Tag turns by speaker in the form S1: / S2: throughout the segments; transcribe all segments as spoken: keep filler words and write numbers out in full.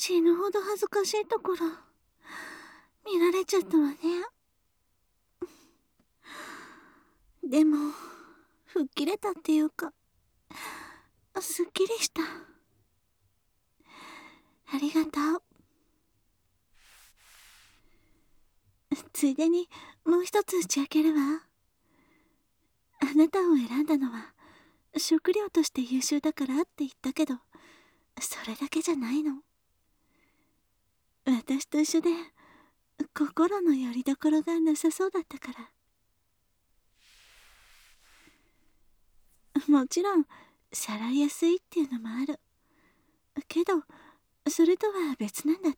S1: 死ぬほど恥ずかしいところ見られちゃったわね。でも吹っ切れたっていうか、すっきりした。ありがとう。ついでにもう一つ打ち明けるわ。あなたを選んだのは食料として優秀だからって言ったけど、それだけじゃないの。私と一緒で心の拠り所がなさそうだったから。もちろんさらいやすいっていうのもあるけど、それとは別なんだって。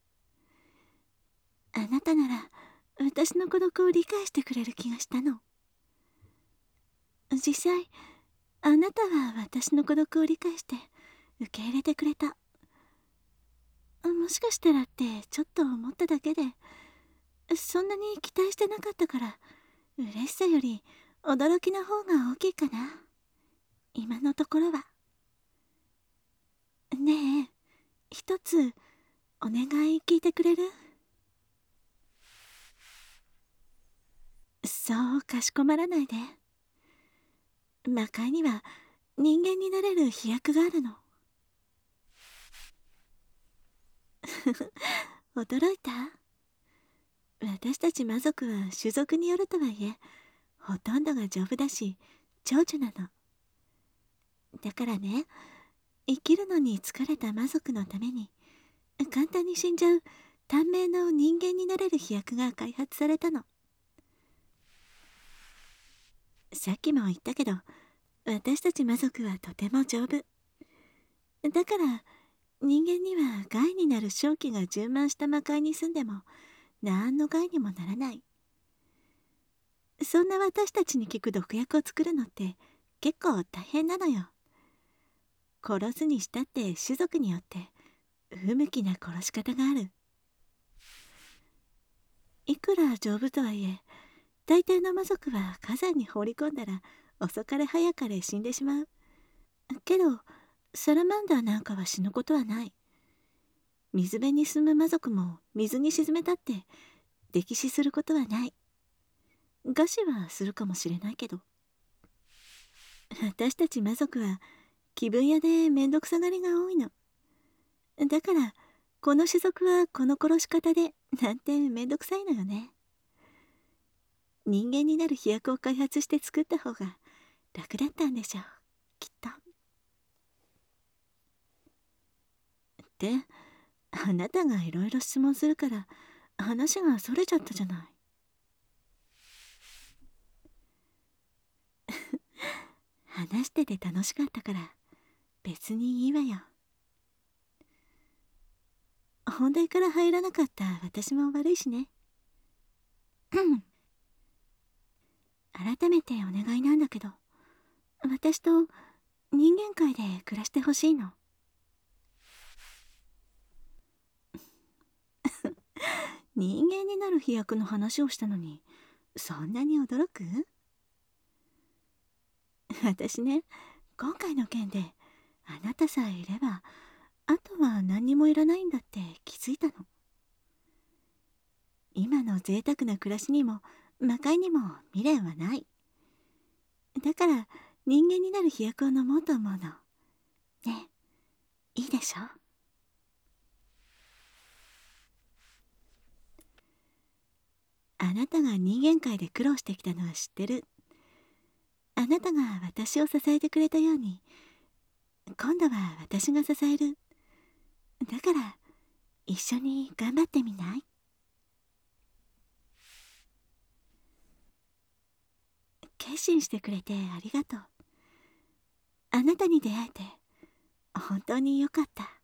S1: あなたなら私の孤独を理解してくれる気がしたの。実際あなたは私の孤独を理解して受け入れてくれた。もしかしたらってちょっと思っただけで、そんなに期待してなかったから、嬉しさより驚きの方が大きいかな、今のところは。ねえ、一つお願い聞いてくれる？そうかしこまらないで。魔界には人間になれる飛躍があるの。驚いた？私たち魔族は種族によるとはいえ、ほとんどが丈夫だし長寿なの。だからね、生きるのに疲れた魔族のために簡単に死んじゃう短命の人間になれる飛躍が開発されたの。さっきも言ったけど、私たち魔族はとても丈夫だから、人間には害になる瘴気が充満した魔界に住んでも何の害にもならない。そんな私たちに効く毒薬を作るのって結構大変なのよ。殺すにしたって種族によって不向きな殺し方がある。いくら丈夫とはいえ、大抵の魔族は火山に放り込んだら遅かれ早かれ死んでしまう。けどサラマンダーなんかは死ぬことはない。水辺に住む魔族も水に沈めたって溺死することはない。餓死はするかもしれないけど、私たち魔族は気分屋でめんどくさがりが多いの。だからこの種族はこの殺し方でなんてめんどくさいのよね。人間になる飛躍を開発して作った方が楽だったんでしょう、きっと。で、あなたがいろいろ質問するから話がそれちゃったじゃない。話してて楽しかったから別にいいわよ。本題から入らなかった私も悪いしね。改めてお願いなんだけど、私と人間界で暮らしてほしいの。人間になる飛躍の話をしたのにそんなに驚く？私ね、今回の件であなたさえいればあとは何にもいらないんだって気づいたの。今の贅沢な暮らしにも魔界にも未練はない。だから人間になる飛躍を飲もうと思うの。ねえ、いいでしょ？あなたが人間界で苦労してきたのは知ってる。あなたが私を支えてくれたように今度は私が支える。だから一緒に頑張ってみない？決心してくれてありがとう。あなたに出会えて本当によかった。